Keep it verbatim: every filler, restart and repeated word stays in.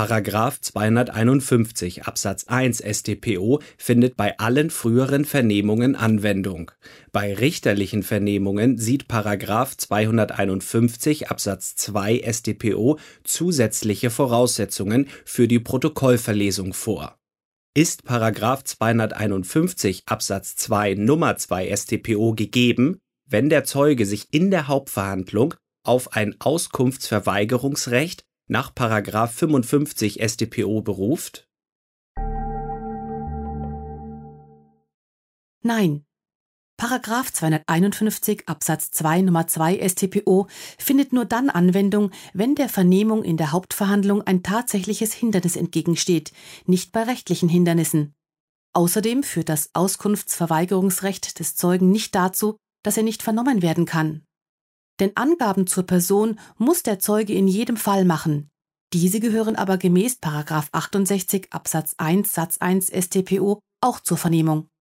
Paragraph zweihunderteinundfünfzig Absatz eins S t p o findet bei allen früheren Vernehmungen Anwendung. Bei richterlichen Vernehmungen sieht Paragraph zweihunderteinundfünfzig Absatz zwei S t p o zusätzliche Voraussetzungen für die Protokollverlesung vor. Ist Paragraph zweihunderteinundfünfzig Absatz zwei Nummer zwei S t p o gegeben, wenn der Zeuge sich in der Hauptverhandlung auf ein Auskunftsverweigerungsrecht nach Paragraph fünfundfünfzig S t p o beruft? Nein. Paragraph zweihunderteinundfünfzig Absatz zwei Nummer zwei S t p o findet nur dann Anwendung, wenn der Vernehmung in der Hauptverhandlung ein tatsächliches Hindernis entgegensteht, nicht bei rechtlichen Hindernissen. Außerdem führt das Auskunftsverweigerungsrecht des Zeugen nicht dazu, dass er nicht vernommen werden kann. Denn Angaben zur Person muss der Zeuge in jedem Fall machen. Diese gehören aber gemäß Paragraph achtundsechzig Absatz eins Satz eins S t p o auch zur Vernehmung.